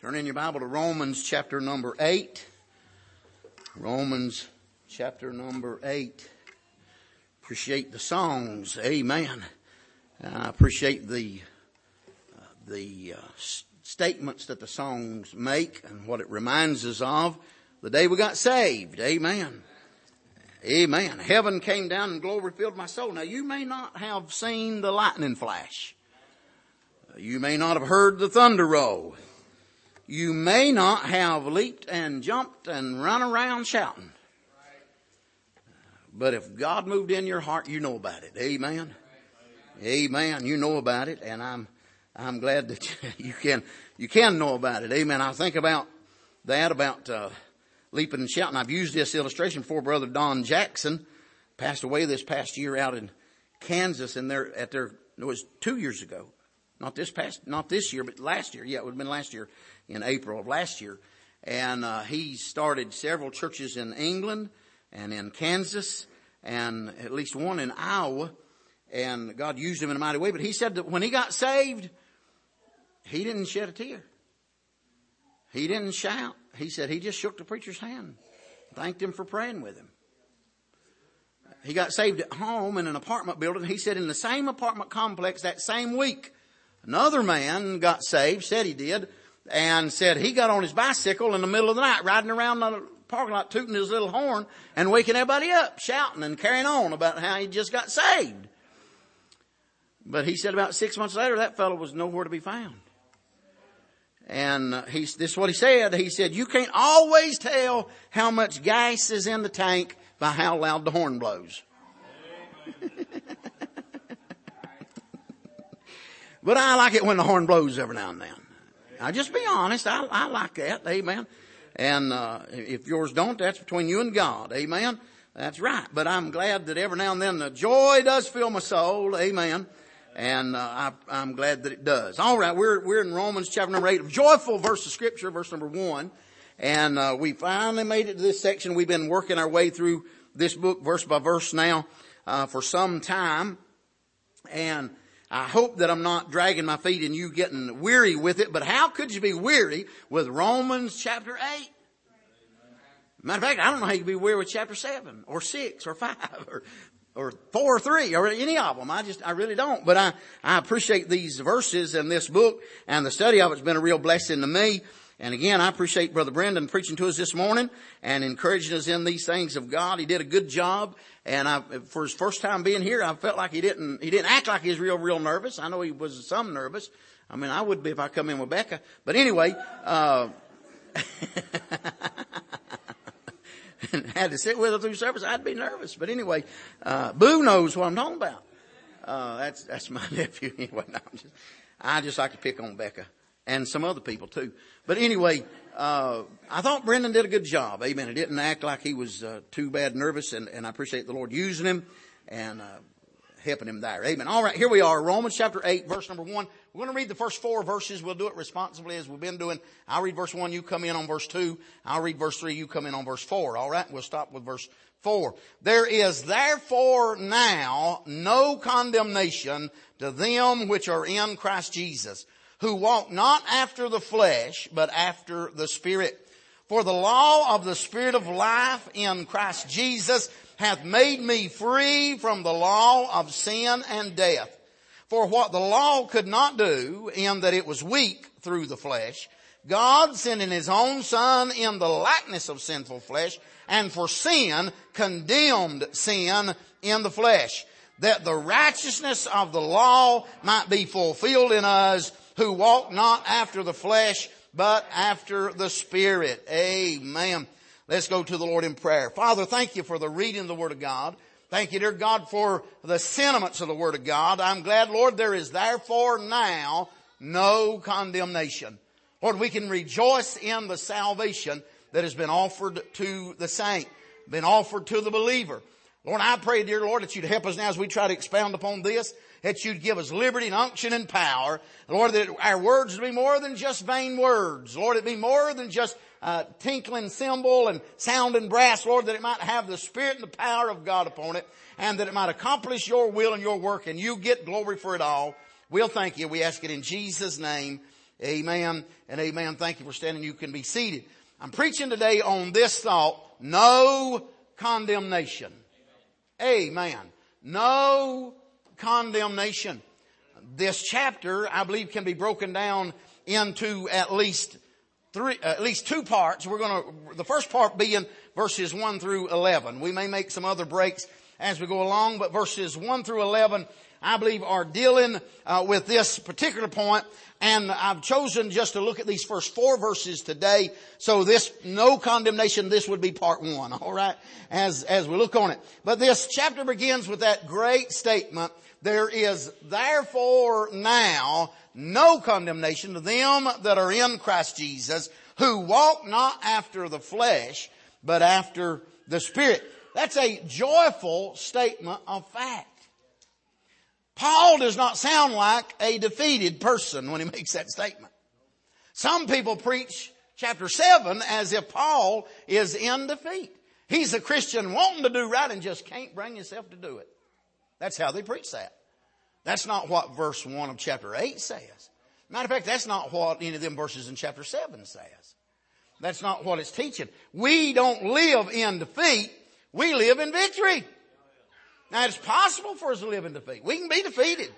Turn in your Bible to Romans chapter number 8. Romans chapter number 8. Appreciate the songs. Amen. I appreciate the statements that the songs make and what it reminds us of the day we got saved. Amen. Amen. Heaven came down and glory filled my soul. Now you may not have seen the lightning flash. You may not have heard the thunder roll. You may not have leaped and jumped and run around shouting. But if God moved in your heart, you know about it. Amen. Amen. You know about it, and I'm glad that you can know about it. Amen. I think about that, about leaping and shouting. I've used this illustration before. Brother Don Jackson passed away this past year out in Kansas, and it was 2 years ago. Not this year, but last year. Yeah, it would have been last year, in April of last year. And he started several churches in England and in Kansas and at least one in Iowa. And God used him in a mighty way. But he said that when he got saved, he didn't shed a tear. He didn't shout. He said he just shook the preacher's hand, thanked him for praying with him. He got saved at home in an apartment building. He said in the same apartment complex that same week, another man got saved, said he did, and said he got on his bicycle in the middle of the night, riding around the parking lot, tooting his little horn and waking everybody up, shouting and carrying on about how he just got saved. But he said about 6 months later, that fellow was nowhere to be found. And this is what he said. He said, you can't always tell how much gas is in the tank by how loud the horn blows. But I like it when the horn blows every now and then. I'll just be honest. I like that. Amen. And if yours don't, that's between you and God. Amen. That's right. But I'm glad that every now and then the joy does fill my soul. Amen. And I'm glad that it does. All right. We're in Romans chapter number 8. Joyful verse of Scripture, verse number 1. And we finally made it to this section. We've been working our way through this book verse by verse now for some time. And I hope that I'm not dragging my feet and you getting weary with it, but how could you be weary with Romans chapter 8? Matter of fact, I don't know how you could be weary with chapter 7 or 6 or 5 or 4 or 3 or any of them. I really don't. But I appreciate these verses and this book, and the study of it's been a real blessing to me. And again, I appreciate Brother Brendan preaching to us this morning and encouraging us in these things of God. He did a good job. And for his first time being here, I felt like he didn't act like he was real nervous. I know he was some nervous. I mean, I would be if I come in with Becca. But anyway, and had to sit with her through service, I'd be nervous. But anyway, Boo knows what I'm talking about. That's my nephew. Anyway, no, I just like to pick on Becca. And some other people too. But anyway, I thought Brendan did a good job. Amen. He didn't act like he was too bad nervous, and I appreciate the Lord using him and helping him there. Amen. All right, here we are, Romans chapter 8, verse number 1. We're going to read the first 4 verses. We'll do it responsibly as we've been doing. I'll read verse 1, you come in on verse 2. I'll read verse 3, you come in on verse 4. All right, we'll stop with verse 4. There is therefore now no condemnation to them which are in Christ Jesus, who walk not after the flesh, but after the Spirit. For the law of the Spirit of life in Christ Jesus hath made me free from the law of sin and death. For what the law could not do, in that it was weak through the flesh, God sending his own Son in the likeness of sinful flesh, and for sin condemned sin in the flesh, that the righteousness of the law might be fulfilled in us, who walk not after the flesh, but after the Spirit. Amen. Let's go to the Lord in prayer. Father, thank you for the reading of the Word of God. Thank you, dear God, for the sentiments of the Word of God. I'm glad, Lord, there is therefore now no condemnation. Lord, we can rejoice in the salvation that has been offered to the saint, been offered to the believer. Lord, I pray, dear Lord, that you'd help us now as we try to expound upon this, that you'd give us liberty and unction and power. Lord, that our words would be more than just vain words. Lord, it'd be more than just tinkling cymbal and sounding brass. Lord, that it might have the Spirit and the power of God upon it, and that it might accomplish your will and your work, and you get glory for it all. We'll thank you. We ask it in Jesus' name. Amen and amen. Thank you for standing. You can be seated. I'm preaching today on this thought, no condemnation. Amen. No condemnation. This chapter, I believe, can be broken down into at least two parts. The first part being verses 1 through 11. We may make some other breaks as we go along, but verses 1 through 11, I believe, are dealing with this particular point. And I've chosen just to look at these first 4 verses today. So this, no condemnation, this would be part 1, all right, as we look on it. But this chapter begins with that great statement, there is therefore now no condemnation to them that are in Christ Jesus, who walk not after the flesh, but after the Spirit. That's a joyful statement of fact. Paul does not sound like a defeated person when he makes that statement. Some people preach chapter 7 as if Paul is in defeat. He's a Christian wanting to do right and just can't bring himself to do it. That's how they preach that. That's not what verse 1 of chapter 8 says. Matter of fact, that's not what any of them verses in chapter 7 says. That's not what it's teaching. We don't live in defeat. We live in victory. Now, it's possible for us to live in defeat. We can be defeated.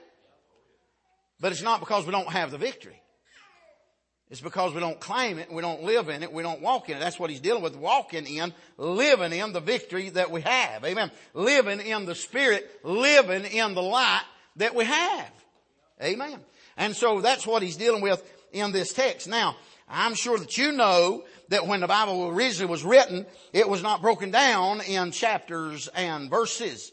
But it's not because we don't have the victory. It's because we don't claim it, we don't live in it, we don't walk in it. That's what he's dealing with, walking in, living in the victory that we have. Amen. Living in the Spirit, living in the light that we have. Amen. And so that's what he's dealing with in this text. Now, I'm sure that you know that when the Bible originally was written, it was not broken down in chapters and verses.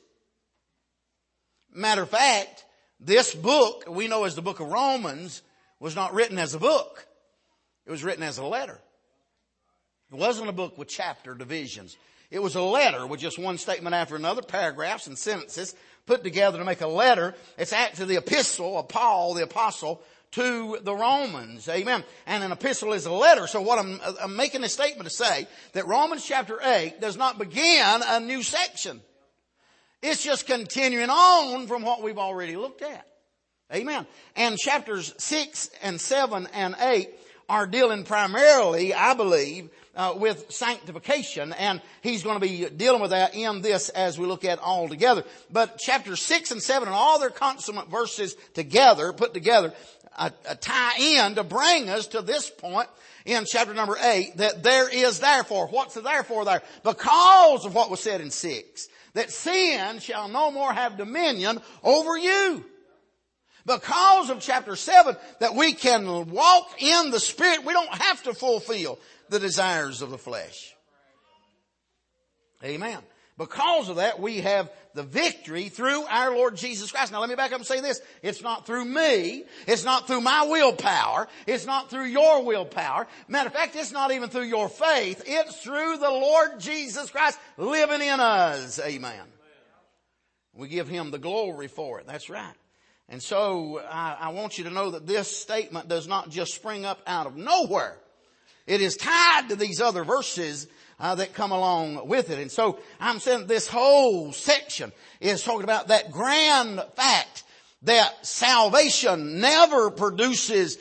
Matter of fact, this book we know as the book of Romans was not written as a book. It was written as a letter. It wasn't a book with chapter divisions. It was a letter with just one statement after another, paragraphs and sentences put together to make a letter. It's actually the epistle of Paul, the apostle, to the Romans. Amen. And an epistle is a letter. So what I'm making a statement to say that Romans chapter 8 does not begin a new section. It's just continuing on from what we've already looked at. Amen. And chapters 6 and 7 and 8 are dealing primarily, I believe, with sanctification. And he's going to be dealing with that in this as we look at all together. But chapters 6 and 7 and all their consummate verses together, put together, tie in to bring us to this point in chapter number 8, that there is therefore. What's the therefore there? Because of what was said in 6. That sin shall no more have dominion over you. Because of chapter 7, that we can walk in the Spirit. We don't have to fulfill the desires of the flesh. Amen. Because of that, we have the victory through our Lord Jesus Christ. Now let me back up and say this. It's not through me. It's not through my willpower. It's not through your willpower. Matter of fact, it's not even through your faith. It's through the Lord Jesus Christ living in us. Amen. We give Him the glory for it. That's right. And so I want you to know that this statement does not just spring up out of nowhere. It is tied to these other verses that come along with it. And so I'm saying this whole section is talking about that grand fact that sanctification never produces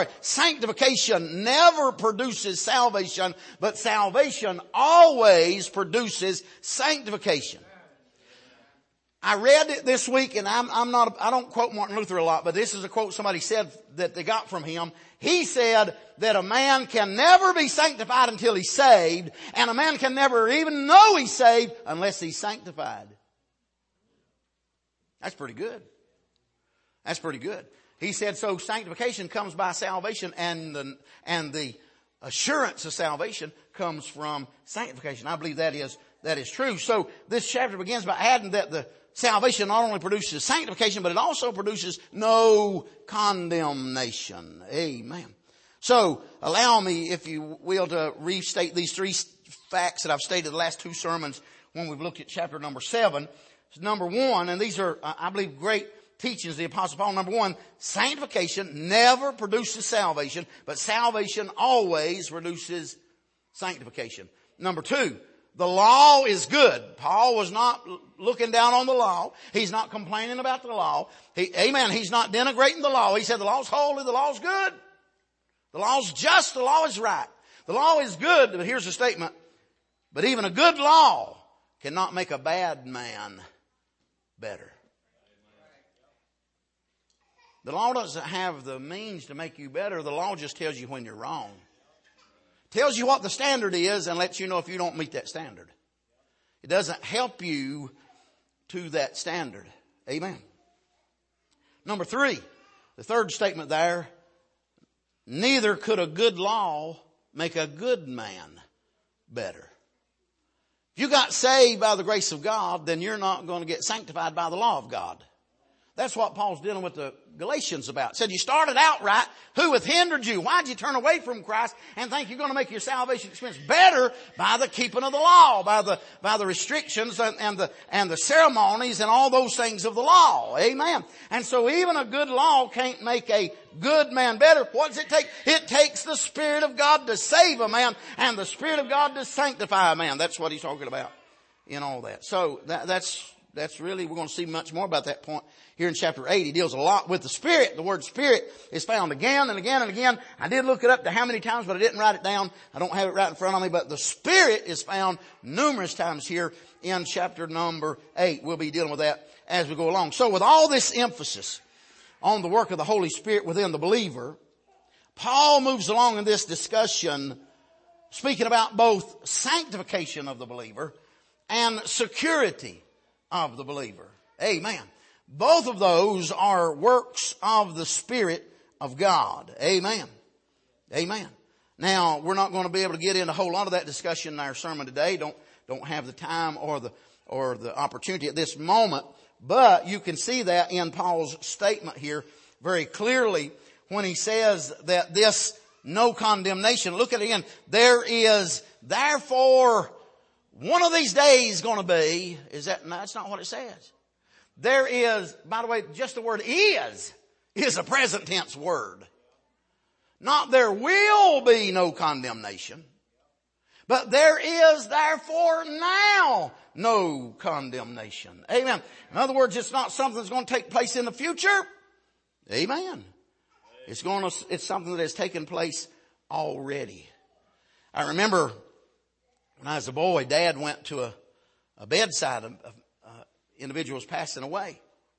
salvation, but salvation always produces sanctification. I read it this week, and I don't quote Martin Luther a lot, but this is a quote somebody said that they got from him. He said that a man can never be sanctified until he's saved, and a man can never even know he's saved unless he's sanctified. That's pretty good. That's pretty good. He said, so sanctification comes by salvation, and the assurance of salvation comes from sanctification. I believe that is true. So this chapter begins by adding that the salvation not only produces sanctification, but it also produces no condemnation. Amen. So allow me, if you will, to restate these 3 facts that I've stated the last 2 sermons when we've looked at chapter number 7. Number 1, and these are, I believe, great teachings of the Apostle Paul. Number 1, sanctification never produces salvation, but salvation always produces sanctification. Number 2, the law is good. Paul was not looking down on the law. He's not complaining about the law. He's not denigrating the law. He said the law's holy, the law's good. The law's just, the law is right. The law is good, but here's the statement. But even a good law cannot make a bad man better. The law doesn't have the means to make you better. The law just tells you when you're wrong. Tells you what the standard is and lets you know if you don't meet that standard. It doesn't help you to that standard. Amen. Number 3, the third statement there. Neither could a good law make a good man better. If you got saved by the grace of God, then you're not going to get sanctified by the law of God. That's what Paul's dealing with the Galatians about. He said, you started out right. Who hath hindered you? Why'd you turn away from Christ and think you're going to make your salvation experience better by the keeping of the law, by the restrictions and the ceremonies and all those things of the law? Amen. And so even a good law can't make a good man better. What does it take? It takes the Spirit of God to save a man and the Spirit of God to sanctify a man. That's what he's talking about in all that. So that's really, we're going to see much more about that point here in chapter 8. He deals a lot with the Spirit. The word Spirit is found again and again and again. I did look it up to how many times, but I didn't write it down. I don't have it right in front of me, but the Spirit is found numerous times here in chapter number 8. We'll be dealing with that as we go along. So with all this emphasis on the work of the Holy Spirit within the believer, Paul moves along in this discussion speaking about both sanctification of the believer and security of the believer. Amen. Both of those are works of the Spirit of God. Amen. Amen. Now, we're not going to be able to get into a whole lot of that discussion in our sermon today. Don't have the time or the opportunity at this moment. But you can see that in Paul's statement here very clearly when he says that this no condemnation. Look at it again. There is therefore one of these days going to be, no, that's not what it says. There is, by the way, just the word is a present tense word. Not there will be no condemnation, but there is therefore now no condemnation. Amen. In other words, it's not something that's going to take place in the future. Amen. It's something that has taken place already. I remember when I was a boy, Dad went to a bedside of individuals passing away.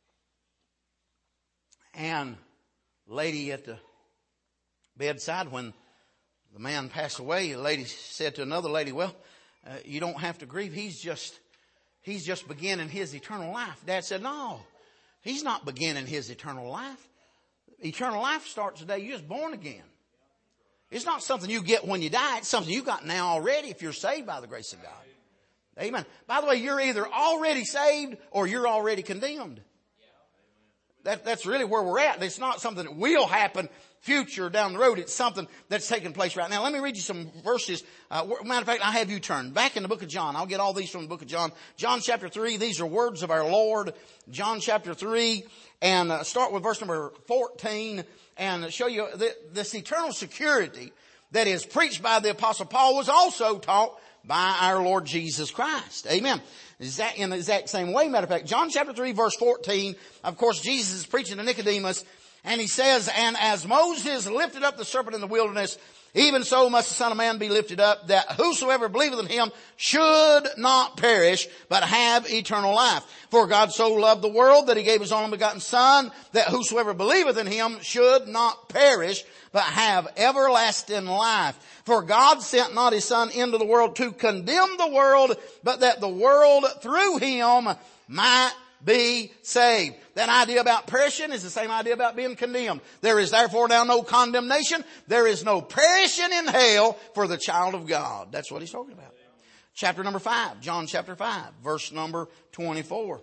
And the lady at the bedside, when the man passed away, the lady said to another lady, well, you don't have to grieve. He's just beginning his eternal life. Dad said, no, he's not beginning his eternal life. Eternal life starts the day you're just born again. It's not something you get when you die. It's something you got now already if you're saved by the grace of God. Amen. By the way, you're either already saved or you're already condemned. That's really where we're at. It's not something that will happen future down the road. It's something that's taking place right now. Let me read you some verses. Matter of fact, I have you turn back in the book of John. I'll get all these from the book of John. John chapter 3. These are words of our Lord. John chapter 3 and start with verse number 14 and show you this eternal security that is preached by the Apostle Paul was also taught by our Lord Jesus Christ. Amen. Is that in the exact same way? Matter of fact, John chapter 3 verse 14, of course, Jesus is preaching to Nicodemus and he says, and as Moses lifted up the serpent in the wilderness, even so must the Son of Man be lifted up, that whosoever believeth in him should not perish, but have eternal life. For God so loved the world that he gave his only begotten Son, that whosoever believeth in him should not perish, but have everlasting life. For God sent not his Son into the world to condemn the world, but that the world through him might be saved. That idea about perishing is the same idea about being condemned. There is therefore now no condemnation. There is no perishing in hell for the child of God. That's what he's talking about. Chapter number 5, John chapter 5, verse number 24.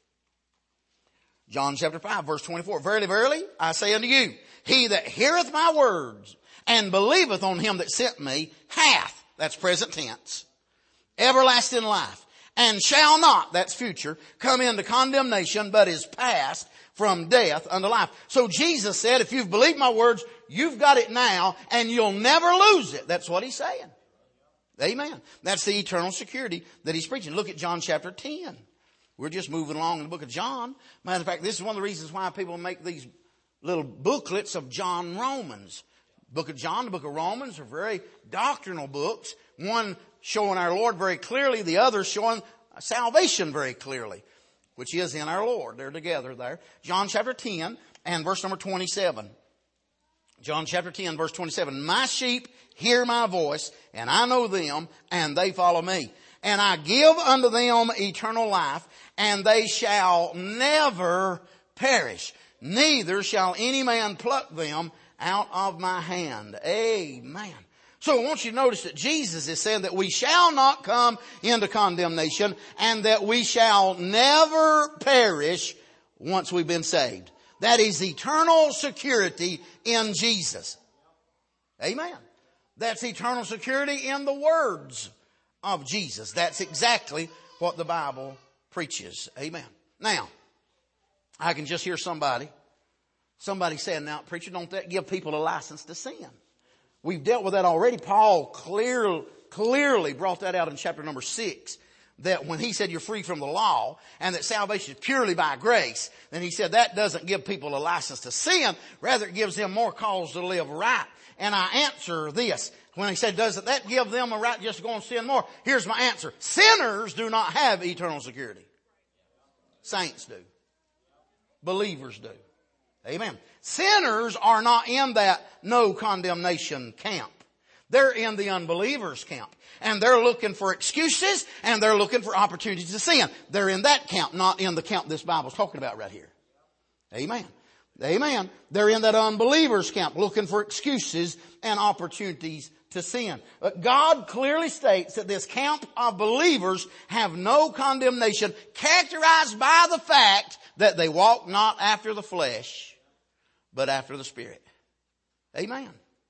John chapter 5, verse 24. Verily, verily, I say unto you, he that heareth my words and believeth on him that sent me hath, that's present tense, everlasting life, and shall not, that's future, come into condemnation, but is passed from death unto life. So Jesus said, if you've believed my words, you've got it now, and you'll never lose it. That's what he's saying. Amen. That's the eternal security that he's preaching. Look at John chapter 10. We're just moving along in the book of John. Matter of fact, this is one of the reasons why people make these little booklets of John Romans. Book of John, the book of Romans are very doctrinal books. One showing our Lord very clearly, the other showing salvation very clearly, which is in our Lord. They're together there. John chapter 10 and verse number 27. John chapter 10 verse 27. My sheep hear my voice, and I know them, and they follow me. And I give unto them eternal life, and they shall never perish. Neither shall any man pluck them out of my hand. Amen. So I want you to notice that Jesus is saying that we shall not come into condemnation and that we shall never perish once we've been saved. That is eternal security in Jesus. Amen. That's eternal security in the words of Jesus. That's exactly what the Bible preaches. Amen. Now, I can just hear somebody saying, now, preacher, don't that give people a license to sin? We've dealt with that already. Paul clearly brought that out in chapter number 6. That when he said you're free from the law and that salvation is purely by grace, then he said that doesn't give people a license to sin. Rather, it gives them more cause to live right. And I answer this. When he said, doesn't that give them a right just to go and sin more? Here's my answer. Sinners do not have eternal security. Saints do. Believers do. Amen. Sinners are not in that no condemnation camp. They're in the unbelievers camp. And they're looking for excuses and they're looking for opportunities to sin. They're in that camp, not in the camp this Bible's talking about right here. Amen. Amen. They're in that unbelievers camp looking for excuses and opportunities to sin. But God clearly states that this camp of believers have no condemnation, characterized by the fact that they walk not after the flesh, but after the Spirit. Amen.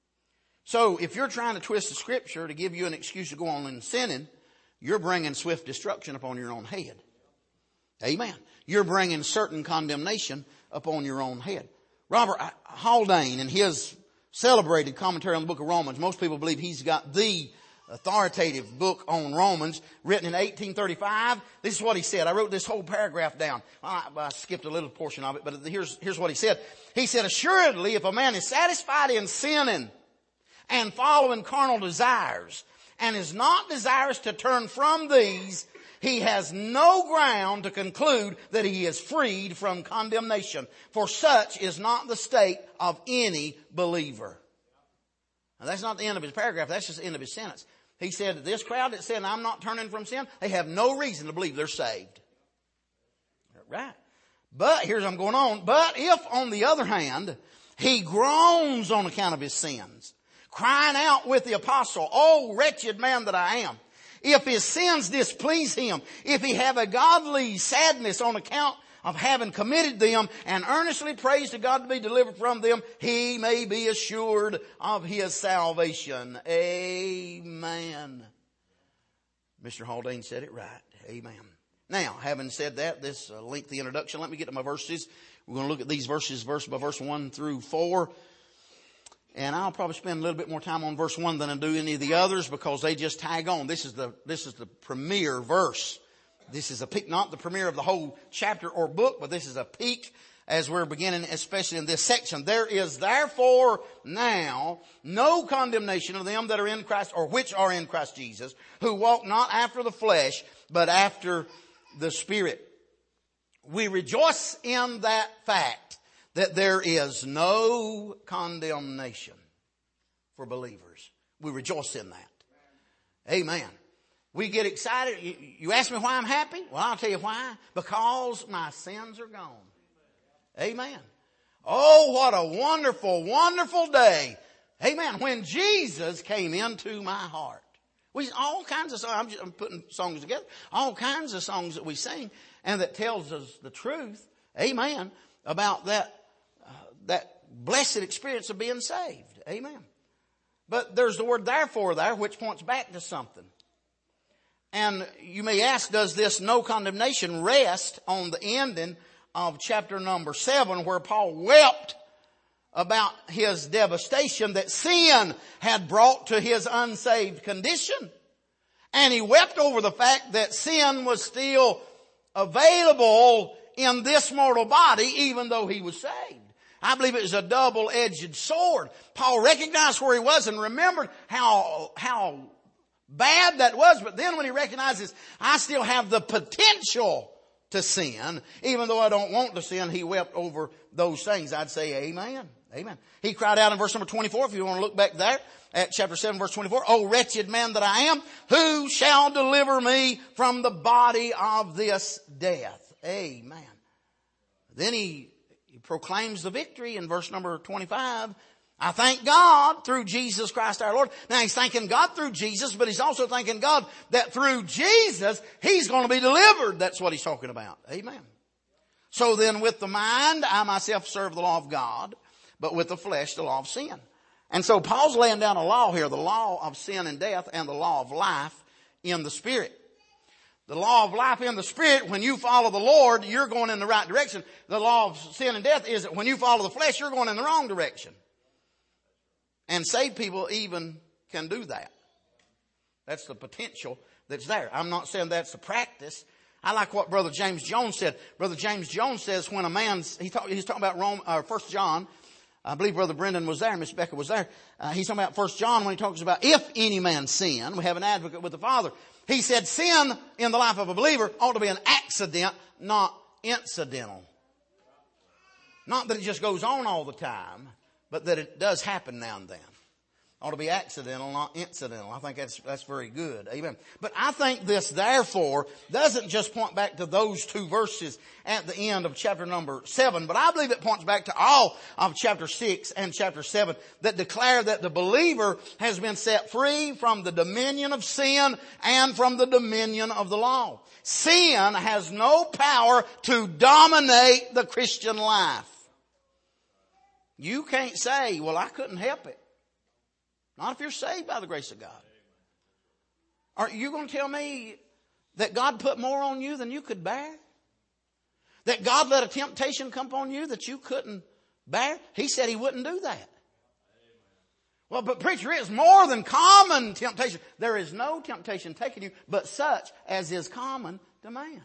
So if you're trying to twist the Scripture to give you an excuse to go on and sinning, you're bringing swift destruction upon your own head. Amen. You're bringing certain condemnation upon your own head. Robert Haldane, in his celebrated commentary on the book of Romans, most people believe he's got the authoritative book on Romans, written in 1835. This is what he said. I wrote this whole paragraph down. I skipped a little portion of it, but here's what he said. He said, assuredly, if a man is satisfied in sinning and following carnal desires, and is not desirous to turn from these, he has no ground to conclude that he is freed from condemnation. For such is not the state of any believer. Now that's not the end of his paragraph. That's just the end of his sentence. He said, this crowd that said, I'm not turning from sin, they have no reason to believe they're saved. Right. But, here's what I'm going on. But if, on the other hand, he groans on account of his sins, crying out with the apostle, oh, wretched man that I am. If his sins displease him, if he have a godly sadness on account of having committed them and earnestly prays to God to be delivered from them, he may be assured of his salvation. Amen. Mr. Haldane said it right. Amen. Now, having said that, this lengthy introduction, let me get to my verses. We're going to look at these verses verse by verse 1 through 4. And I'll probably spend a little bit more time on verse 1 than I do any of the others because they just tag on. This is the premier verse. This is a peak, not the premiere of the whole chapter or book, but this is a peak as we're beginning, especially in this section. There is therefore now no condemnation of them that are in Christ, or which are in Christ Jesus, who walk not after the flesh, but after the Spirit. We rejoice in that fact that there is no condemnation for believers. We rejoice in that. Amen. We get excited. You ask me why I'm happy? Well, I'll tell you why. Because my sins are gone. Amen. Oh, what a wonderful, wonderful day. Amen. When Jesus came into my heart. All kinds of songs, I'm putting songs together. All kinds of songs that we sing and that tells us the truth. Amen. About that blessed experience of being saved. Amen. But there's the word therefore there, which points back to something. And you may ask, does this no condemnation rest on the ending of chapter number 7, where Paul wept about his devastation that sin had brought to his unsaved condition? And he wept over the fact that sin was still available in this mortal body, even though he was saved. I believe it was a double-edged sword. Paul recognized where he was and remembered how bad that was. But then when he recognizes, I still have the potential to sin, even though I don't want to sin, he wept over those things. I'd say amen. Amen. He cried out in verse number 24, if you want to look back there at chapter 7, verse 24, "O wretched man that I am, who shall deliver me from the body of this death?" Amen. Then he proclaims the victory in verse number 25. "I thank God through Jesus Christ our Lord." Now he's thanking God through Jesus, but he's also thanking God that through Jesus, he's going to be delivered. That's what he's talking about. Amen. "So then with the mind, I myself serve the law of God, but with the flesh, the law of sin." And so Paul's laying down a law here, the law of sin and death and the law of life in the Spirit. The law of life in the Spirit, when you follow the Lord, you're going in the right direction. The law of sin and death is that when you follow the flesh, you're going in the wrong direction. And saved people even can do that. That's the potential that's there. I'm not saying that's the practice. I like what Brother James Jones said. Brother James Jones says when a man's, he's talking about 1 John. I believe Brother Brendan was there. Miss Becca was there. He's talking about 1 John when he talks about if any man sin, we have an advocate with the Father. He said sin in the life of a believer ought to be an accident, not incidental. Not that it just goes on all the time, but that it does happen now and then. Ought to be accidental, not incidental. I think that's very good. Amen. But I think this therefore doesn't just point back to those two verses at the end of chapter number 7, but I believe it points back to all of chapter 6 and chapter 7 that declare that the believer has been set free from the dominion of sin and from the dominion of the law. Sin has no power to dominate the Christian life. You can't say, well, I couldn't help it. Not if you're saved by the grace of God. Are you going to tell me that God put more on you than you could bear? That God let a temptation come upon you that you couldn't bear? He said he wouldn't do that. Well, but preacher, it's more than common temptation. There is no temptation taking you but such as is common to man.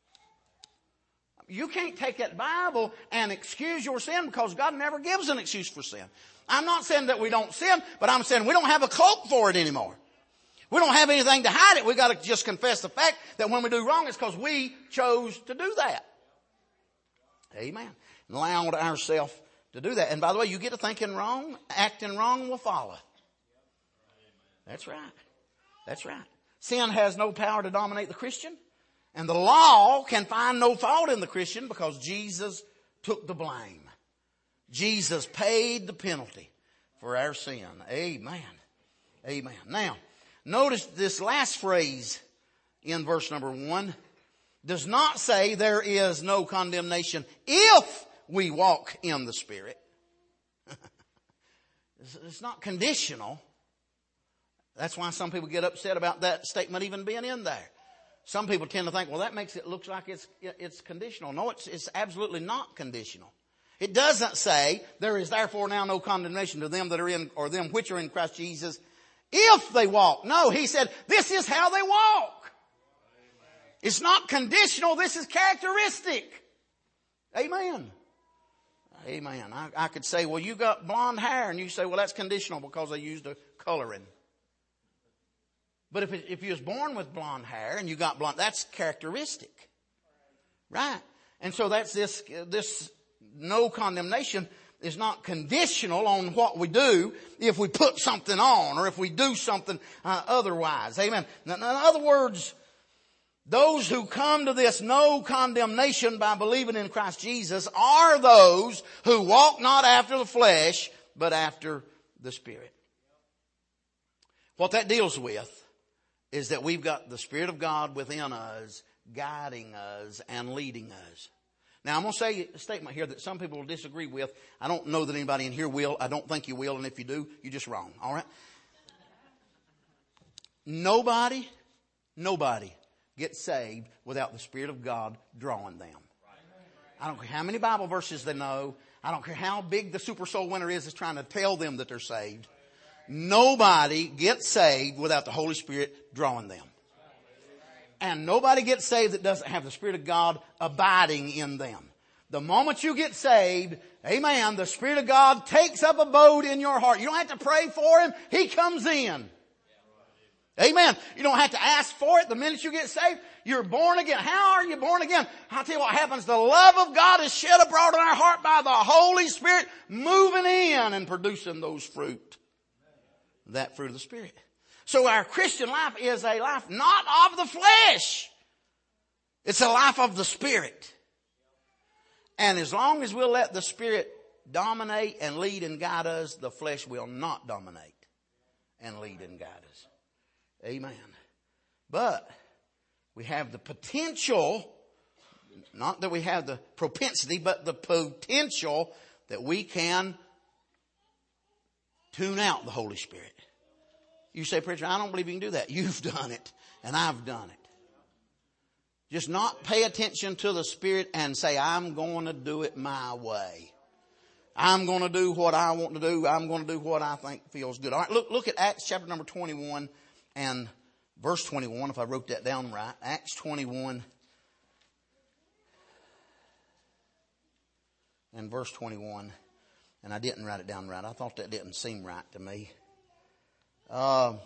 You can't take that Bible and excuse your sin because God never gives an excuse for sin. I'm not saying that we don't sin, but I'm saying we don't have a cloak for it anymore. We don't have anything to hide it. We got to just confess the fact that when we do wrong, it's because we chose to do that. Amen. And allow ourselves to do that. And by the way, you get to thinking wrong, acting wrong will follow. That's right. That's right. Sin has no power to dominate the Christian. And the law can find no fault in the Christian because Jesus took the blame. Jesus paid the penalty for our sin. Amen. Amen. Now, notice this last phrase in verse number 1 does not say there is no condemnation if we walk in the Spirit. It's not conditional. That's why some people get upset about that statement even being in there. Some people tend to think, well, that makes it look like it's conditional. No, it's absolutely not conditional. It doesn't say there is therefore now no condemnation to them that are in, or them which are in Christ Jesus, if they walk. No, he said this is how they walk. It's not conditional. This is characteristic. Amen. Amen. I could say, well, you got blonde hair, and you say, well, that's conditional because they used a coloring. But if you was born with blonde hair and you got blonde, that's characteristic. Right? And so that's this no condemnation is not conditional on what we do if we put something on or if we do something otherwise. Amen. Now, in other words, those who come to this no condemnation by believing in Christ Jesus are those who walk not after the flesh, but after the Spirit. What that deals with is that we've got the Spirit of God within us, guiding us and leading us. Now, I'm going to say a statement here that some people will disagree with. I don't know that anybody in here will. I don't think you will. And if you do, you're just wrong. All right? Nobody gets saved without the Spirit of God drawing them. I don't care how many Bible verses they know. I don't care how big the super soul winner is that's trying to tell them that they're saved. Nobody gets saved without the Holy Spirit drawing them. And nobody gets saved that doesn't have the Spirit of God abiding in them. The moment you get saved, Amen. The Spirit of God takes up abode in your heart. You don't have to pray for Him. He comes in. Amen. You don't have to ask for it. The minute you get saved, you're born again. How are you born again? I'll tell you what happens. The love of God is shed abroad in our heart by the Holy Spirit moving in and producing those fruit. That fruit of the Spirit. So our Christian life is a life not of the flesh. It's a life of the Spirit. And as long as we'll let the Spirit dominate and lead and guide us, the flesh will not dominate and lead and guide us. Amen. But we have the potential, not that we have the propensity, but the potential that we can tune out the Holy Spirit. You say, preacher, I don't believe you can do that. You've done it, and I've done it. Just not pay attention to the Spirit and say, I'm going to do it my way. I'm going to do what I want to do. I'm going to do what I think feels good. All right, look at Acts chapter number 21 and verse 21, if I wrote that down right. Acts 21 and verse 21. And I didn't write it down right. I thought that didn't seem right to me. I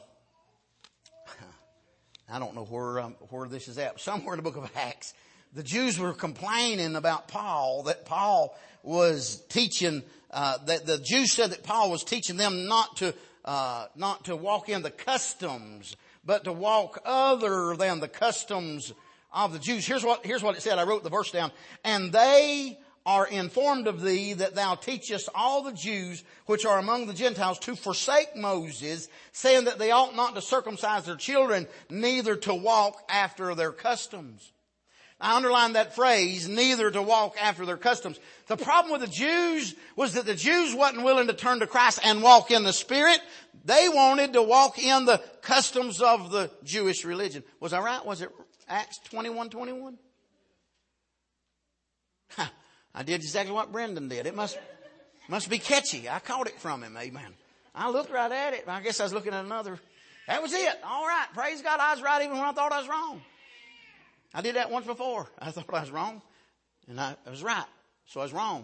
don't know where this is at. Somewhere in the book of Acts, the Jews were complaining about Paul, that Paul was teaching, that the Jews said that Paul was teaching them not to walk in the customs, but to walk other than the customs of the Jews. Here's what it said. I wrote the verse down. And they are informed of thee that thou teachest all the Jews which are among the Gentiles to forsake Moses, saying that they ought not to circumcise their children, neither to walk after their customs. I underline that phrase, neither to walk after their customs. The problem with the Jews was that the Jews wasn't willing to turn to Christ and walk in the Spirit. They wanted to walk in the customs of the Jewish religion. Was I right? Was it Acts 21:21? I did exactly what Brendan did. It must be catchy. I caught it from him. Amen. I looked right at it. I guess I was looking at another. That was it. All right. Praise God. I was right even when I thought I was wrong. I did that once before. I thought I was wrong. And I was right. So I was wrong.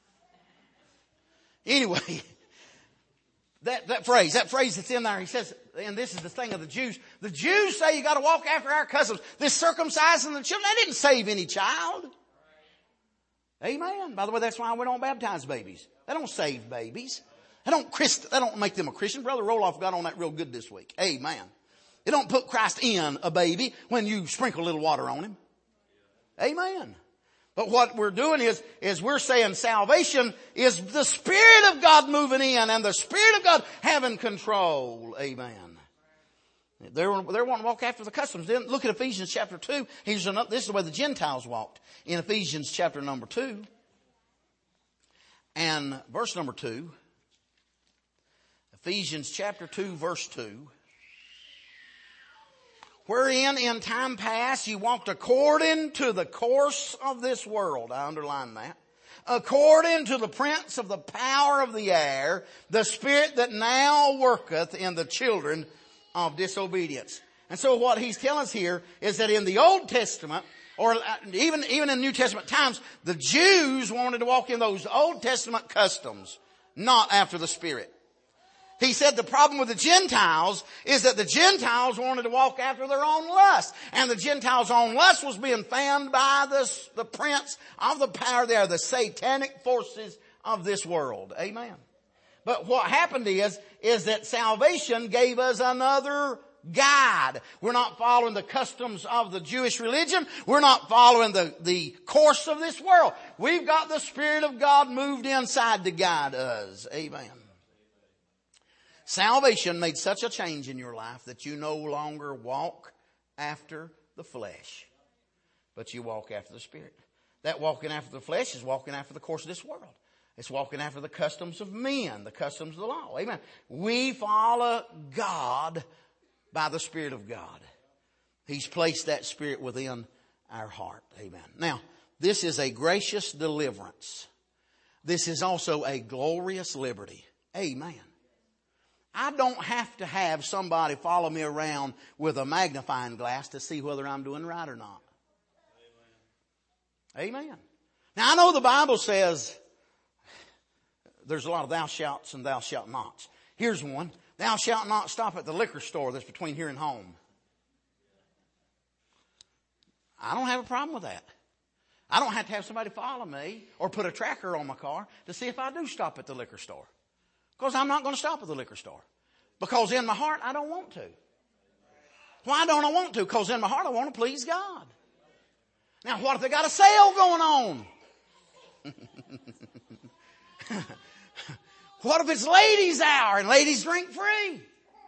Anyway, that phrase that's in there, he says, and this is the thing of the Jews. The Jews say you got to walk after our customs. This circumcising the children, that didn't save any child. Amen. By the way, that's why we don't baptize babies. They don't save babies. They don't make them a Christian. Brother Roloff got on that real good this week. Amen. They don't put Christ in a baby when you sprinkle a little water on him. Amen. But what we're doing is we're saying salvation is the Spirit of God moving in and the Spirit of God having control. Amen. They want to walk after the customs. Then look at Ephesians chapter 2. This is the way the Gentiles walked. In Ephesians chapter number 2 and verse number 2. Ephesians chapter 2 verse 2. Wherein in time past you walked according to the course of this world. I underline that. According to the prince of the power of the air, the spirit that now worketh in the children of disobedience. And so what he's telling us here is that in the Old Testament, or even in New Testament times, the Jews wanted to walk in those Old Testament customs, not after the Spirit. He said the problem with the Gentiles is that the Gentiles wanted to walk after their own lust. And the Gentiles' own lust was being fanned by the prince of the power there, the satanic forces of this world. Amen. But what happened is that salvation gave us another guide. We're not following the customs of the Jewish religion. We're not following the course of this world. We've got the Spirit of God moved inside to guide us. Amen. Salvation made such a change in your life that you no longer walk after the flesh, but you walk after the Spirit. That walking after the flesh is walking after the course of this world. It's walking after the customs of men, the customs of the law. Amen. We follow God by the Spirit of God. He's placed that Spirit within our heart. Amen. Now, this is a gracious deliverance. This is also a glorious liberty. Amen. I don't have to have somebody follow me around with a magnifying glass to see whether I'm doing right or not. Amen. Now I know the Bible says, there's a lot of thou shalts and thou shalt nots. Here's one. Thou shalt not stop at the liquor store that's between here and home. I don't have a problem with that. I don't have to have somebody follow me or put a tracker on my car to see if I do stop at the liquor store. Because I'm not going to stop at the liquor store. Because in my heart, I don't want to. Why don't I want to? Because in my heart, I want to please God. Now, what if they got a sale going on? What if it's ladies' hour and ladies drink free?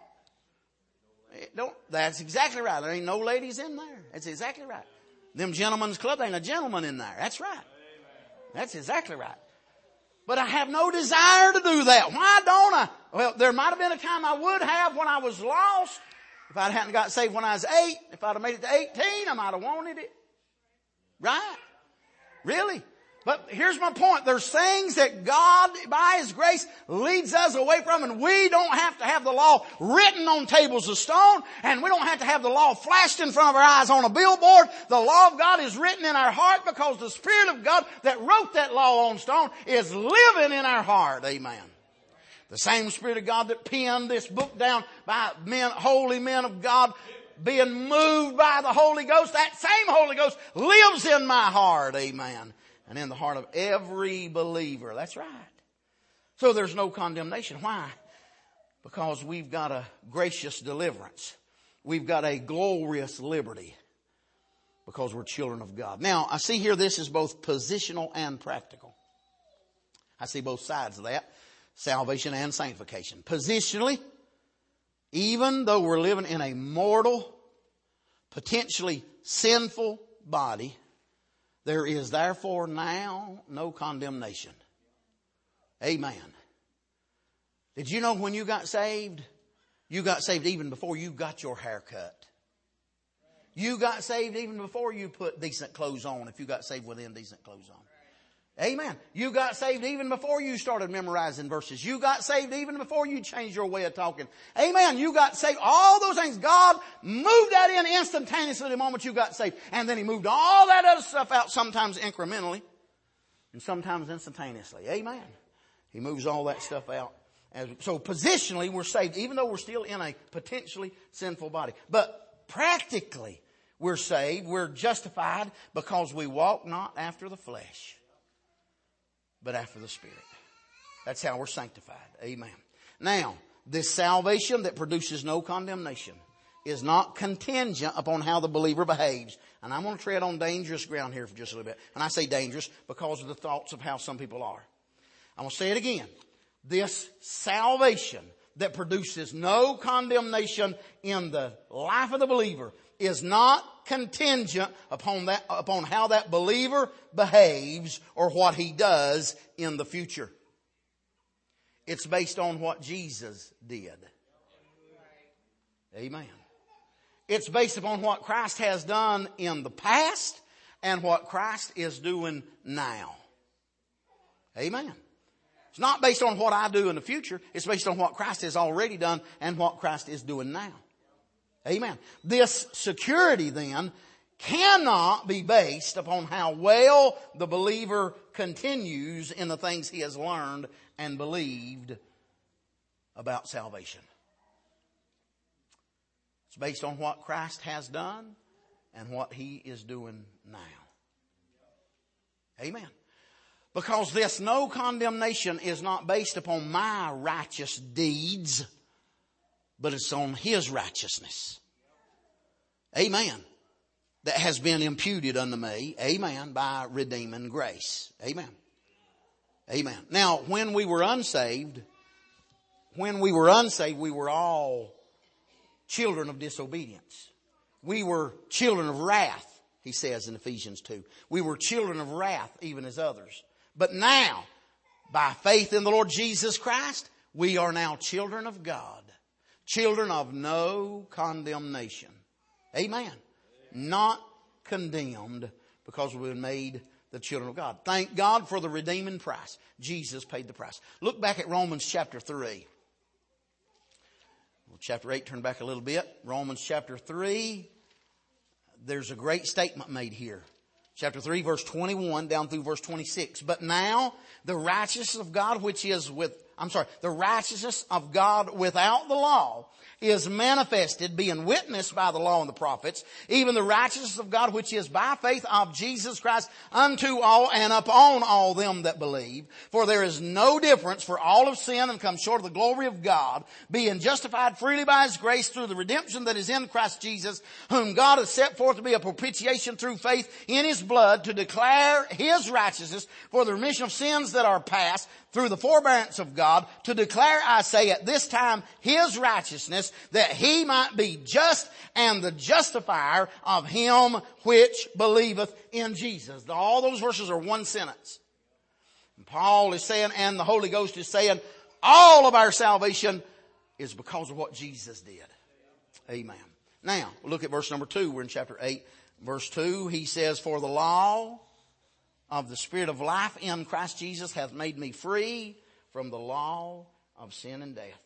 That's exactly right. There ain't no ladies in there. That's exactly right. Them gentlemen's club, there ain't a gentleman in there. That's right. That's exactly right. But I have no desire to do that. Why don't I? Well, there might have been a time I would have when I was lost. If I hadn't got saved when I was 8, if I'd have made it to 18, I might have wanted it. Right? Really? But here's my point. There's things that God, by His grace, leads us away from, and we don't have to have the law written on tables of stone, and we don't have to have the law flashed in front of our eyes on a billboard. The law of God is written in our heart because the Spirit of God that wrote that law on stone is living in our heart. Amen. The same Spirit of God that penned this book down by men, holy men of God, being moved by the Holy Ghost, that same Holy Ghost lives in my heart. Amen. And in the heart of every believer. That's right. So there's no condemnation. Why? Because we've got a gracious deliverance. We've got a glorious liberty. Because we're children of God. Now, I see here this is both positional and practical. I see both sides of that. Salvation and sanctification. Positionally, even though we're living in a mortal, potentially sinful body, there is therefore now no condemnation. Amen. Did you know when you got saved even before you got your hair cut? You got saved even before you put decent clothes on, if you got saved with indecent clothes on. Amen. You got saved even before you started memorizing verses. You got saved even before you changed your way of talking. Amen. You got saved. All those things. God moved that in instantaneously the moment you got saved. And then He moved all that other stuff out, sometimes incrementally and sometimes instantaneously. Amen. He moves all that stuff out. So positionally we're saved even though we're still in a potentially sinful body. But practically we're saved. We're justified because we walk not after the flesh, but after the Spirit. That's how we're sanctified. Amen. Now, this salvation that produces no condemnation is not contingent upon how the believer behaves. And I'm going to tread on dangerous ground here for just a little bit. And I say dangerous because of the thoughts of how some people are. I'm going to say it again. This salvation that produces no condemnation in the life of the believer is not contingent upon how that believer behaves or what he does in the future. It's based on what Jesus did. Amen. It's based upon what Christ has done in the past and what Christ is doing now. Amen. It's not based on what I do in the future. It's based on what Christ has already done and what Christ is doing now. Amen. This security then cannot be based upon how well the believer continues in the things he has learned and believed about salvation. It's based on what Christ has done and what He is doing now. Amen. Because this no condemnation is not based upon my righteous deeds, but it's on His righteousness. Amen. That has been imputed unto me. Amen. By redeeming grace. Amen. Amen. Now, when we were unsaved, we were all children of disobedience. We were children of wrath, he says in Ephesians 2. We were children of wrath, even as others. But now, by faith in the Lord Jesus Christ, we are now children of God. Children of no condemnation. Amen. Not condemned because we've been made the children of God. Thank God for the redeeming price. Jesus paid the price. Look back at Romans chapter 3. Well, chapter 8, turn back a little bit. Romans chapter 3. There's a great statement made here. Chapter 3, verse 21 down through verse 26. But now the righteousness of God the righteousness of God without the law is manifested, being witnessed by the law and the prophets, even the righteousness of God which is by faith of Jesus Christ unto all and upon all them that believe. For there is no difference, for all have sinned and come short of the glory of God, being justified freely by His grace through the redemption that is in Christ Jesus, whom God has set forth to be a propitiation through faith in His blood, to declare His righteousness for the remission of sins that are past, through the forbearance of God, to declare, I say, at this time His righteousness, that He might be just and the justifier of him which believeth in Jesus. All those verses are one sentence. And Paul is saying, and the Holy Ghost is saying, all of our salvation is because of what Jesus did. Amen. Now, look at verse number 2. We're in chapter 8, verse 2. He says, for the law of the Spirit of life in Christ Jesus hath made me free from the law of sin and death.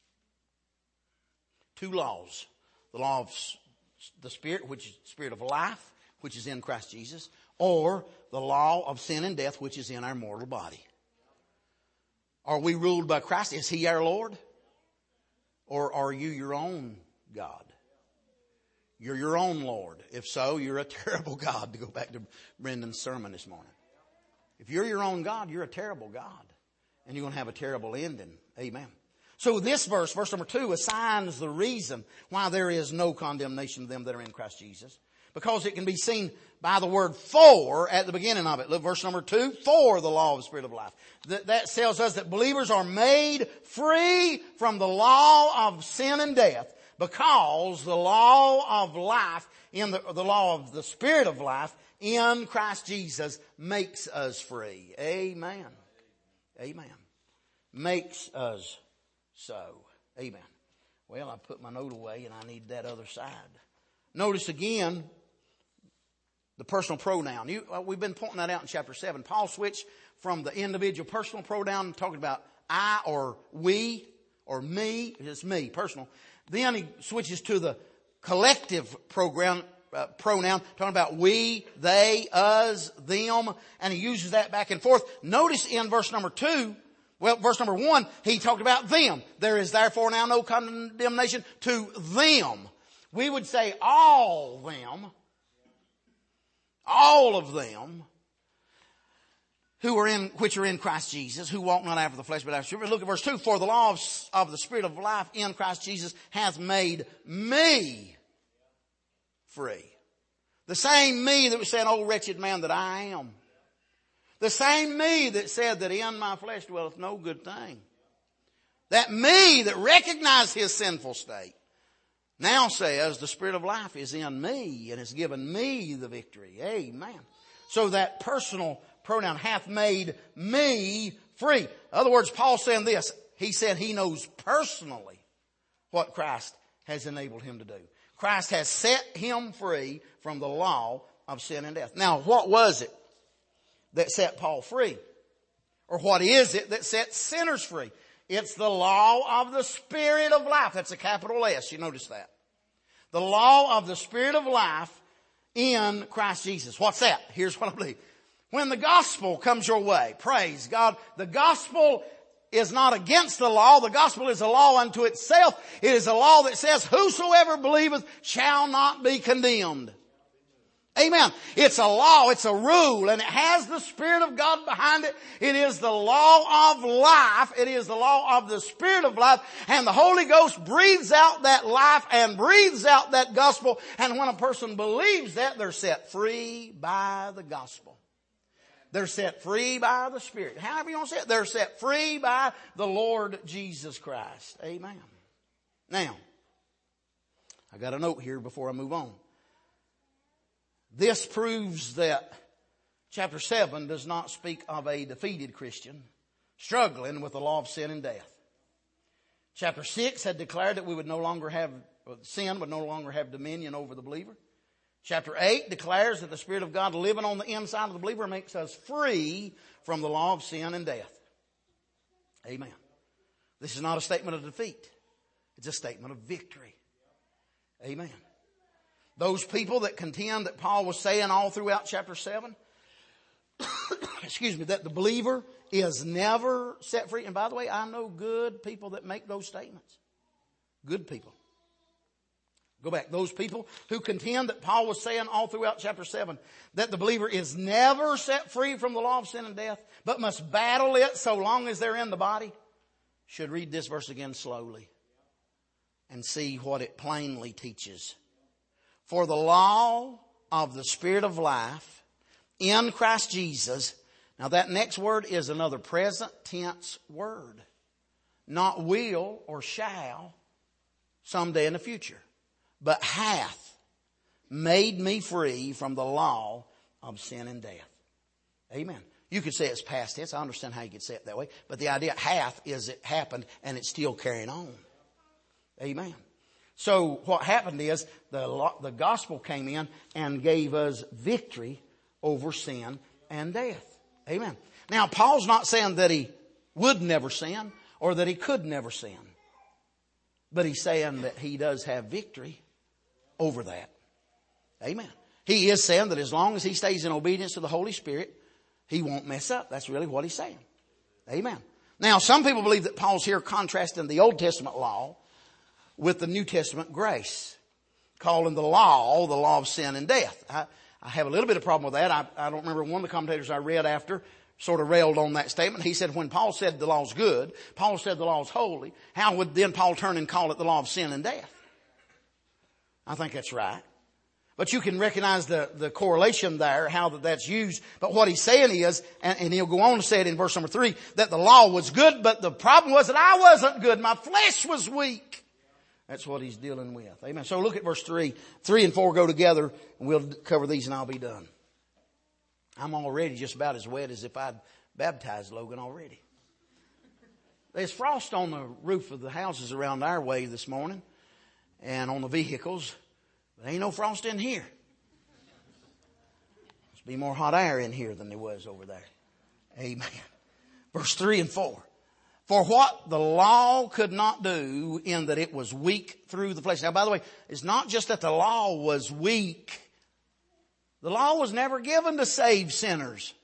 Two laws. The law of the Spirit, which is Spirit of life, which is in Christ Jesus, or the law of sin and death, which is in our mortal body. Are we ruled by Christ? Is He our Lord? Or are you your own God? You're your own Lord. If so, you're a terrible God, to go back to Brendan's sermon this morning. If you're your own God, you're a terrible God. And you're going to have a terrible ending. Amen. So this verse number 2, assigns the reason why there is no condemnation to them that are in Christ Jesus. Because it can be seen by the word for at the beginning of it. Look, verse number 2, for the law of the Spirit of life. That tells us that believers are made free from the law of sin and death, because the law of life, the law of the Spirit of life in Christ Jesus makes us free. Amen. Amen. Makes us so. Amen. Well, I put my note away and I need that other side. Notice again the personal pronoun. We've been pointing that out in chapter 7. Paul switched from the individual personal pronoun, talking about I or we or me. It's me, personal. Then he switches to the collective pronoun, talking about we, they, us, them, and he uses that back and forth. Notice in verse number 2, verse number 1, he talked about them. There is therefore now no condemnation to them. We would say all of them, which are in Christ Jesus, who walk not after the flesh but after the Spirit. Look at verse 2. For the law of the Spirit of life in Christ Jesus hath made me free. The same me that was saying, oh wretched man that I am. The same me that said that in my flesh dwelleth no good thing. That me that recognized his sinful state now says the Spirit of life is in me and has given me the victory. Amen. So that personal pronoun hath made me free. In other words, Paul's saying this. He said he knows personally what Christ has enabled him to do. Christ has set him free from the law of sin and death. Now, what was it that set Paul free? Or what is it that sets sinners free? It's the law of the Spirit of life. That's a capital S. You notice that. The law of the Spirit of life in Christ Jesus. What's that? Here's what I believe. When the gospel comes your way, praise God, the gospel is not against the law. The gospel is a law unto itself. It is a law that says, whosoever believeth shall not be condemned. Amen. It's a law, it's a rule, and it has the Spirit of God behind it. It is the law of life. It is the law of the Spirit of life. And the Holy Ghost breathes out that life and breathes out that gospel. And when a person believes that, they're set free by the gospel. They're set free by the Spirit. However you want to say it, they're set free by the Lord Jesus Christ. Amen. Now, I got a note here before I move on. This proves that chapter 7 does not speak of a defeated Christian struggling with the law of sin and death. Chapter 6 had declared that sin would no longer have dominion over the believer. Chapter 8 declares that the Spirit of God living on the inside of the believer makes us free from the law of sin and death. Amen. This is not a statement of defeat. It's a statement of victory. Amen. Those people that contend that Paul was saying all throughout chapter 7, excuse me, that the believer is never set free. And by the way, I know good people that make those statements. Good people. Go back. Those people who contend that Paul was saying all throughout chapter 7 that the believer is never set free from the law of sin and death, but must battle it so long as they're in the body, should read this verse again slowly and see what it plainly teaches. For the law of the Spirit of life in Christ Jesus. Now that next word is another present tense word. Not will or shall someday in the future. But hath made me free from the law of sin and death. Amen. You could say it's past tense. I understand how you could say it that way. But the idea hath is it happened and it's still carrying on. Amen. So what happened is the gospel came in and gave us victory over sin and death. Amen. Now Paul's not saying that he would never sin or that he could never sin. But he's saying that he does have victory over that. Amen. He is saying that as long as he stays in obedience to the Holy Spirit, he won't mess up. That's really what he's saying. Amen. Now, some people believe that Paul's here contrasting the Old Testament law with the New Testament grace, calling the law of sin and death. I have a little bit of problem with that. I don't remember, one of the commentators I read after sort of railed on that statement. He said when Paul said the law's good, Paul said the law's holy, how would then Paul turn and call it the law of sin and death? I think that's right. But you can recognize the correlation there, how that's used. But what he's saying is, and he'll go on to say it in verse number 3, that the law was good, but the problem was that I wasn't good. My flesh was weak. That's what he's dealing with. Amen. So look at verse 3. 3 and 4 go together, and we'll cover these and I'll be done. I'm already just about as wet as if I'd baptized Logan already. There's frost on the roof of the houses around our way this morning and on the vehicles. But ain't no frost in here. Must be more hot air in here than there was over there. Amen. Verse 3 and 4. For what the law could not do in that it was weak through the flesh. Now, by the way, it's not just that the law was weak. The law was never given to save sinners.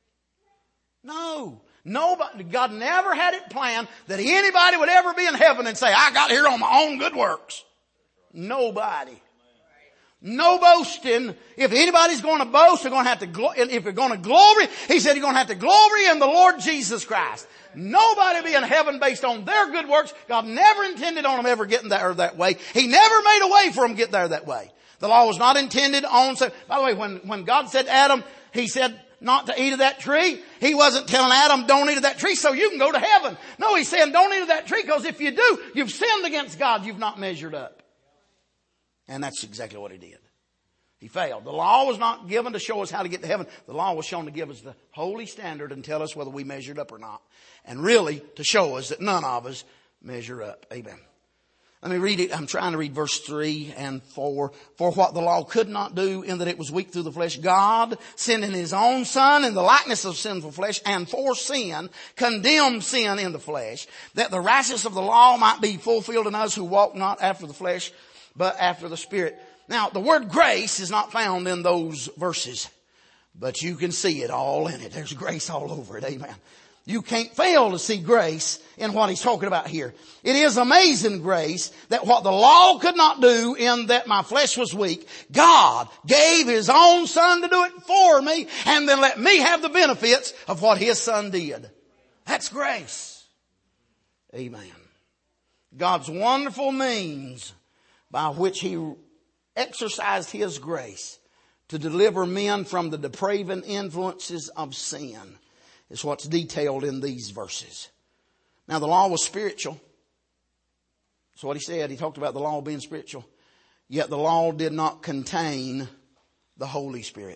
No. Nobody, God never had it planned that anybody would ever be in heaven and say, I got here on my own good works. Nobody. No boasting. If anybody's going to boast, they're going to have to, if you're going to glory, he said you're going to have to glory in the Lord Jesus Christ. Nobody be in heaven based on their good works. God never intended on them ever getting there that way. He never made a way for them to get there that way. The law was not intended on, so, by the way, when God said to Adam, he said not to eat of that tree. He wasn't telling Adam, don't eat of that tree so you can go to heaven. No, he's saying don't eat of that tree because if you do, you've sinned against God. You've not measured up. And that's exactly what he did. He failed. The law was not given to show us how to get to heaven. The law was shown to give us the holy standard and tell us whether we measured up or not. And really to show us that none of us measure up. Amen. Let me read it. I'm trying to read verse 3 and 4. For what the law could not do in that it was weak through the flesh, God, sending his own Son in the likeness of sinful flesh, and for sin, condemned sin in the flesh, that the righteousness of the law might be fulfilled in us who walk not after the flesh, but after the Spirit. Now, the word grace is not found in those verses, but you can see it all in it. There's grace all over it. Amen. You can't fail to see grace in what he's talking about here. It is amazing grace that what the law could not do in that my flesh was weak, God gave his own Son to do it for me and then let me have the benefits of what his Son did. That's grace. Amen. God's wonderful means by which he exercised his grace to deliver men from the depraving influences of sin is what's detailed in these verses. Now the law was spiritual. That's what he said. He talked about the law being spiritual. Yet the law did not contain the Holy Spirit.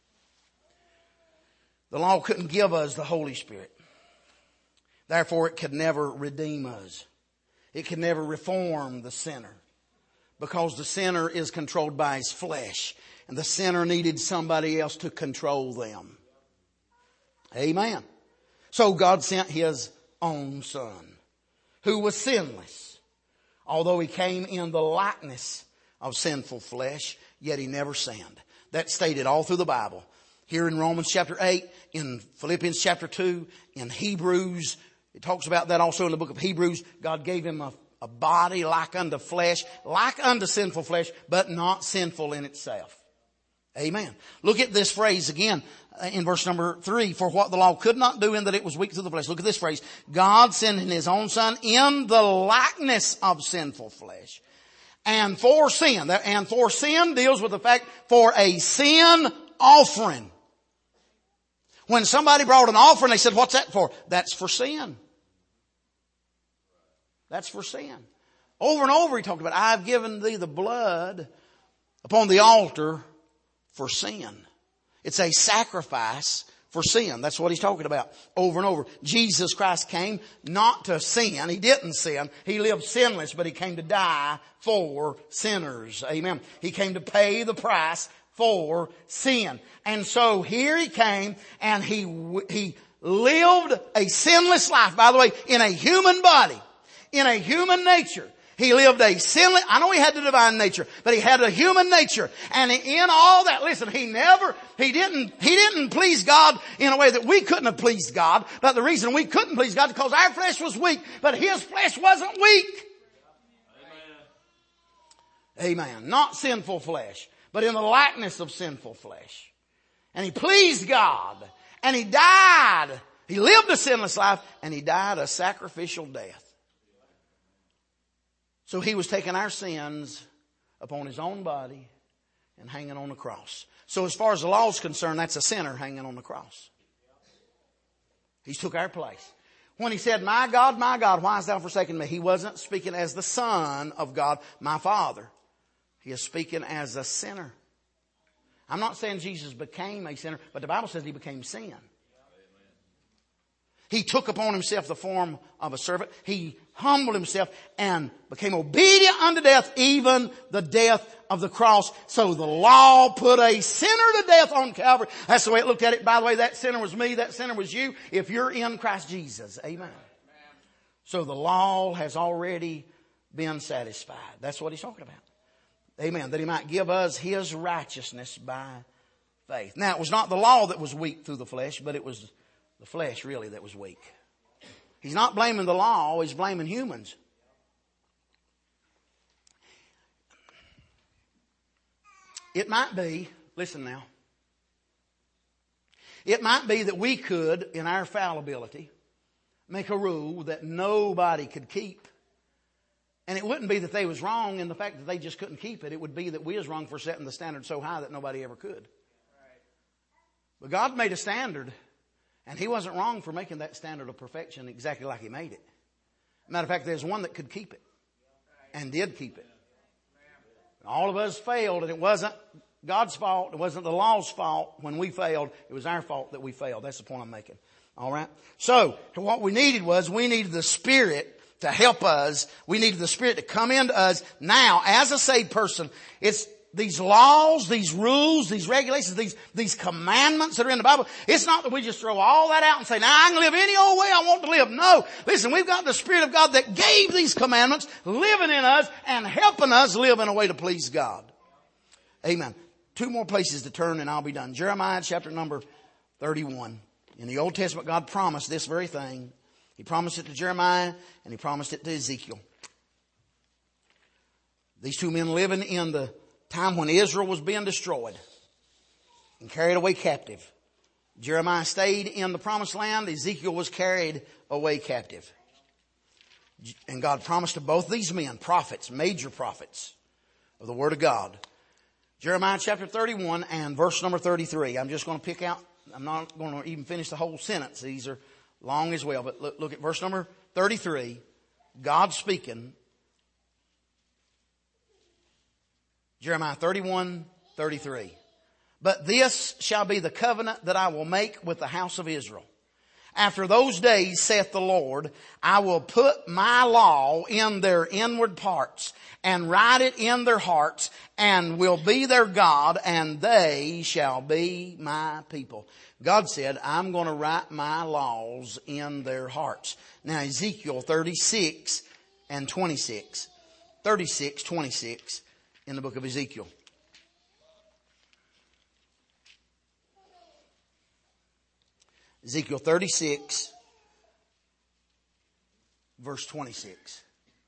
The law couldn't give us the Holy Spirit. Therefore it could never redeem us. It could never reform the sinner. Because the sinner is controlled by his flesh. And the sinner needed somebody else to control them. Amen. So God sent his own Son, who was sinless. Although he came in the likeness of sinful flesh, yet he never sinned. That's stated all through the Bible. Here in Romans chapter 8, in Philippians chapter 2, in Hebrews, it talks about that also in the book of Hebrews. God gave him a body like unto flesh, like unto sinful flesh, but not sinful in itself. Amen. Look at this phrase again in verse number 3. For what the law could not do in that it was weak through the flesh. Look at this phrase. God sending his own Son in the likeness of sinful flesh. And for sin. And for sin deals with the fact for a sin offering. When somebody brought an offering, they said, what's that for? That's for sin. That's for sin. Over and over he talked about, I've given thee the blood upon the altar for sin. It's a sacrifice for sin. That's what he's talking about over and over. Jesus Christ came not to sin. He didn't sin. He lived sinless, but he came to die for sinners. Amen. He came to pay the price for sin. And so here he came and he lived a sinless life. By the way, in a human body, in a human nature. He lived a sinless, I know he had the divine nature, but he had a human nature. And in all that, listen, he didn't please God in a way that we couldn't have pleased God. But the reason we couldn't please God is because our flesh was weak, but his flesh wasn't weak. Amen. Not sinful flesh, but in the likeness of sinful flesh. And he pleased God. And he died. He lived a sinless life and he died a sacrificial death. So he was taking our sins upon his own body and hanging on the cross. So as far as the law is concerned, that's a sinner hanging on the cross. He took our place. When he said, my God, why hast thou forsaken me? He wasn't speaking as the Son of God, my Father. He is speaking as a sinner. I'm not saying Jesus became a sinner, but the Bible says he became sin. He took upon himself the form of a servant. He humbled himself and became obedient unto death, even the death of the cross. So the law put a sinner to death on Calvary. That's the way it looked at it. By the way, that sinner was me. That sinner was you. If you're in Christ Jesus. Amen. So the law has already been satisfied. That's what he's talking about. Amen. That he might give us his righteousness by faith. Now, it was not the law that was weak through the flesh, but it was the flesh really that was weak. He's not blaming the law, he's blaming humans. It might be, listen now, it might be that we could, in our fallibility, make a rule that nobody could keep. And it wouldn't be that they was wrong in the fact that they just couldn't keep it. It would be that we was wrong for setting the standard so high that nobody ever could. But God made a standard. And he wasn't wrong for making that standard of perfection exactly like he made it. Matter of fact, there's one that could keep it. And did keep it. All of us failed, and it wasn't God's fault. It wasn't the law's fault when we failed. It was our fault that we failed. That's the point I'm making. All right? So, what we needed the Spirit to help us. We needed the Spirit to come into us. Now, as a saved person, it's these laws, these rules, these regulations, these commandments that are in the Bible. It's not that we just throw all that out and say, now I can live any old way I want to live. No. Listen, we've got the Spirit of God that gave these commandments living in us and helping us live in a way to please God. Amen. 2 more places to turn and I'll be done. Jeremiah chapter number 31. In the Old Testament, God promised this very thing. He promised it to Jeremiah and he promised it to Ezekiel. These two men living in the time when Israel was being destroyed and carried away captive. Jeremiah stayed in the promised land. Ezekiel was carried away captive. And God promised to both these men, prophets, major prophets of the Word of God. Jeremiah chapter 31 and verse number 33. I'm just going to pick out, I'm not going to even finish the whole sentence. These are long as well. But look at verse number 33. God speaking. Jeremiah 31:33. But this shall be the covenant that I will make with the house of Israel. After those days, saith the Lord, I will put my law in their inward parts and write it in their hearts and will be their God and they shall be my people. God said, I'm going to write my laws in their hearts. Now Ezekiel 36 and 26. 36:26 in the book of Ezekiel. Ezekiel 36, verse 26.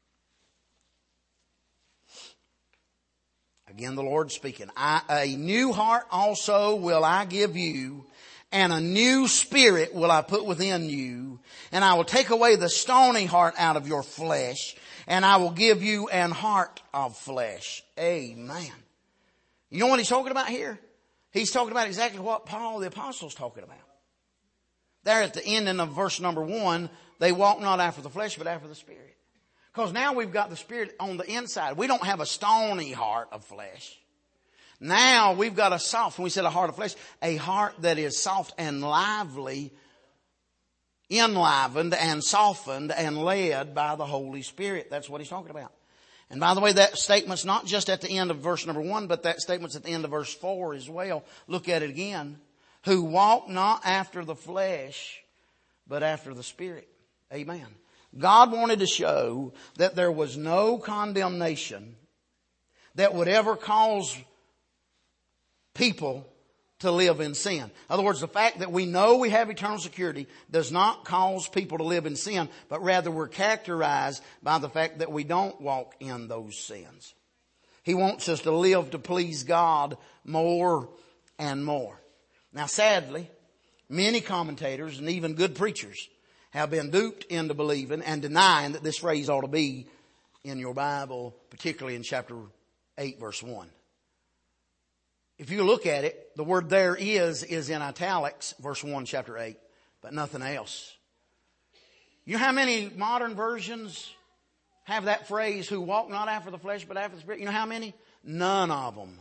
Again, the Lord speaking. A new heart also will I give you, and a new spirit will I put within you, and I will take away the stony heart out of your flesh, and I will give you an heart of flesh. Amen. You know what he's talking about here? He's talking about exactly what Paul the Apostle is talking about. There at the ending of verse number 1, they walk not after the flesh, but after the Spirit. Because now we've got the Spirit on the inside. We don't have a stony heart of flesh. Now we've got a soft, when we said a heart of flesh, a heart that is soft and lively, enlivened and softened and led by the Holy Spirit. That's what he's talking about. And by the way, that statement's not just at the end of verse number 1, but that statement's at the end of verse 4 as well. Look at it again. Who walk not after the flesh, but after the Spirit. Amen. God wanted to show that there was no condemnation that would ever cause people to live in sin. In other words, the fact that we know we have eternal security does not cause people to live in sin, but rather we're characterized by the fact that we don't walk in those sins. He wants us to live to please God more and more. Now, sadly, many commentators and even good preachers have been duped into believing and denying that this phrase ought to be in your Bible, particularly in chapter 8, verse 1. If you look at it, the word there is in italics, verse 1, chapter 8, but nothing else. You know how many modern versions have that phrase, who walk not after the flesh, but after the Spirit? You know how many? None of them.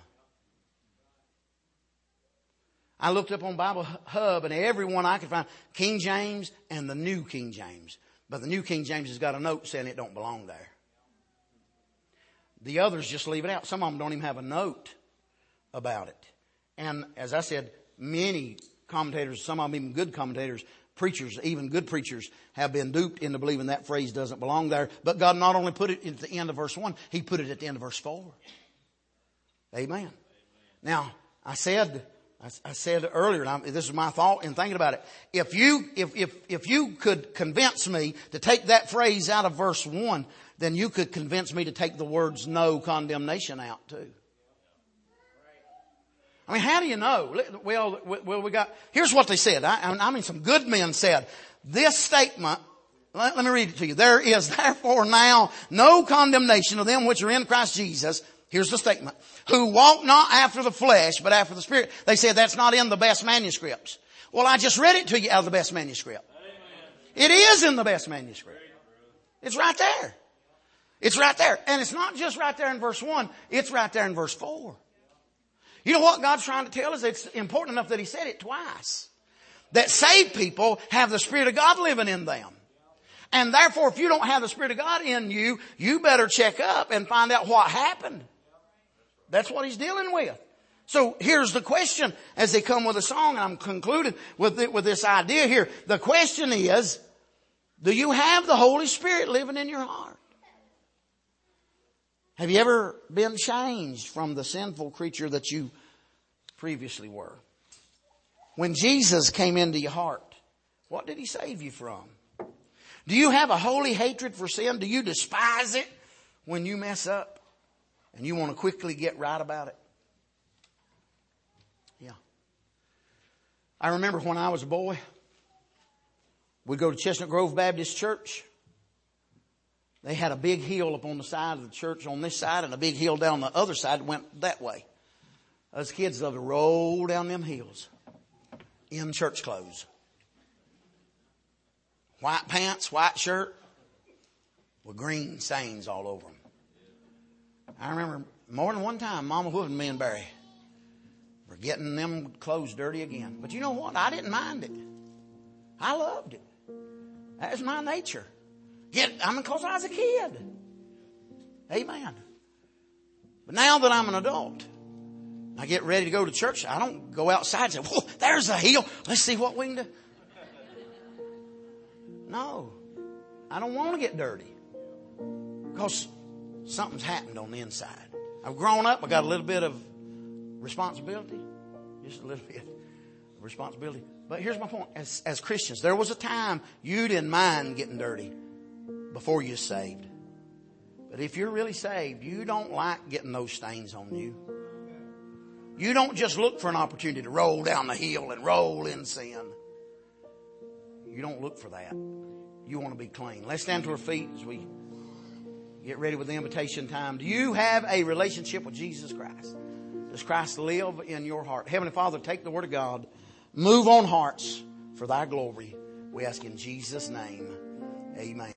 I looked up on Bible Hub and every one I could find, King James and the New King James. But the New King James has got a note saying it don't belong there. The others just leave it out. Some of them don't even have a note about it. And as I said, many commentators, some of them even good commentators, preachers, even good preachers, have been duped into believing that phrase doesn't belong there. But God not only put it at the end of verse 1, He put it at the end of verse 4. Amen. Now, I said earlier, and this is my thought in thinking about it. If you could convince me to take that phrase out of verse 1, then you could convince me to take the words no condemnation out too. I mean, how do you know? Well, here's what they said. I mean, some good men said, this statement, let me read it to you. There is therefore now no condemnation of them which are in Christ Jesus. Here's the statement. Who walk not after the flesh, but after the Spirit. They said that's not in the best manuscripts. Well, I just read it to you out of the best manuscript. Amen. It is in the best manuscript. It's right there. It's right there. And it's not just right there in verse 1. It's right there in verse 4. You know what God's trying to tell us? It's important enough that He said it twice. That saved people have the Spirit of God living in them. And therefore, if you don't have the Spirit of God in you, you better check up and find out what happened. That's what He's dealing with. So here's the question as they come with a song, and I'm concluding with this idea here. The question is, do you have the Holy Spirit living in your heart? Have you ever been changed from the sinful creature that you previously were? When Jesus came into your heart, what did He save you from? Do you have a holy hatred for sin? Do you despise it when you mess up and you want to quickly get right about it? Yeah. I remember when I was a boy, we'd go to Chestnut Grove Baptist Church. They had a big hill up on the side of the church on this side and a big hill down the other side that went that way. Us kids loved to roll down them hills in church clothes. White pants, white shirt with green stains all over them. I remember more than one time Mama whooping me and Barry for getting them clothes dirty again. But you know what? I didn't mind it. I loved it. That was my nature. Because I was a kid. Amen. But now that I'm an adult, I get ready to go to church. I don't go outside and say, whoa, there's a hill. Let's see what we can do. No, I don't want to get dirty because something's happened on the inside. I've grown up. I got a little bit of responsibility, just a little bit of responsibility. But here's my point. As Christians, there was a time you didn't mind getting dirty before you're saved. But if you're really saved, you don't like getting those stains on you. You don't just look for an opportunity to roll down the hill and roll in sin. You don't look for that. You want to be clean. Let's stand to our feet as we get ready with the invitation time. Do you have a relationship with Jesus Christ? Does Christ live in your heart? Heavenly Father, take the Word of God. Move on hearts for Thy glory. We ask in Jesus' name. Amen.